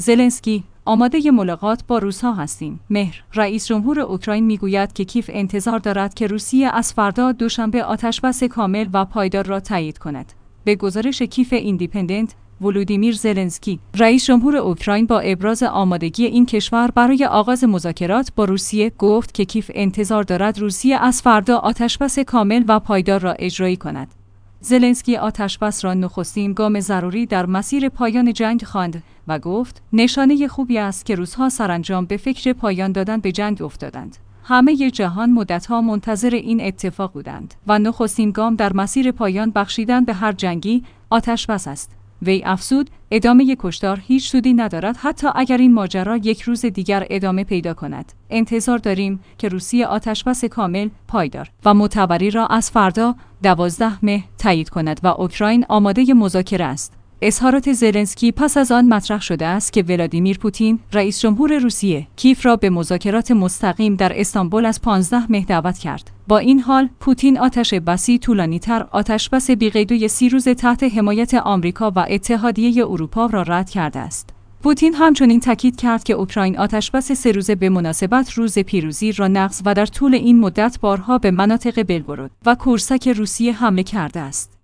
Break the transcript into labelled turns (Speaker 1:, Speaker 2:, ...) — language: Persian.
Speaker 1: زلنسکی: آماده ملاقات با روس‌ها هستیم. مهر: رئیس جمهور اوکراین میگوید که کیف انتظار دارد که روسیه از فردا دوشنبه آتشبس کامل و پایدار را تایید کند. به گزارش کیف ایندیپندنت، ولودیمیر زلنسکی، رئیس جمهور اوکراین با ابراز آمادگی این کشور برای آغاز مذاکرات با روسیه گفت که کیف انتظار دارد روسیه از فردا آتشبس کامل و پایدار را اجرایی کند. زلنسکی آتشبس را نخستین گام ضروری در مسیر پایان جنگ خواند و گفت نشانه خوبی است که روس‌ها سرانجام به فکر پایان دادن به جنگ افتادند. همه جهان مدت‌ها منتظر این اتفاق بودند و نخستین گام در مسیر پایان بخشیدن به هر جنگی آتشبس است. وی افزود ادامه کشتار هیچ سودی ندارد حتی اگر این ماجرا یک روز دیگر ادامه پیدا کند. انتظار داریم که روسیه آتشبس کامل، پایدار و معتبری را از فردا 12 مهر تایید کند و اوکراین آماده مذاکره است. اظهارات زلنسکی پس از آن مطرح شده است که ولادیمیر پوتین، رئیس جمهور روسیه، کیف را به مذاکرات مستقیم در استانبول از 15 مهر دعوت کرد. با این حال، پوتین آتش بسی طولانی‌تر آتشبس بی‌قید 30 روز تحت حمایت آمریکا و اتحادیه اروپا را رد کرده است. پوتین همچنین تاکید کرد که اوکراین آتشبس 3 روزه به مناسبت روز پیروزی را نقض و در طول این مدت بارها به مناطق بلگورود و کورسک روسیه حمله کرده است.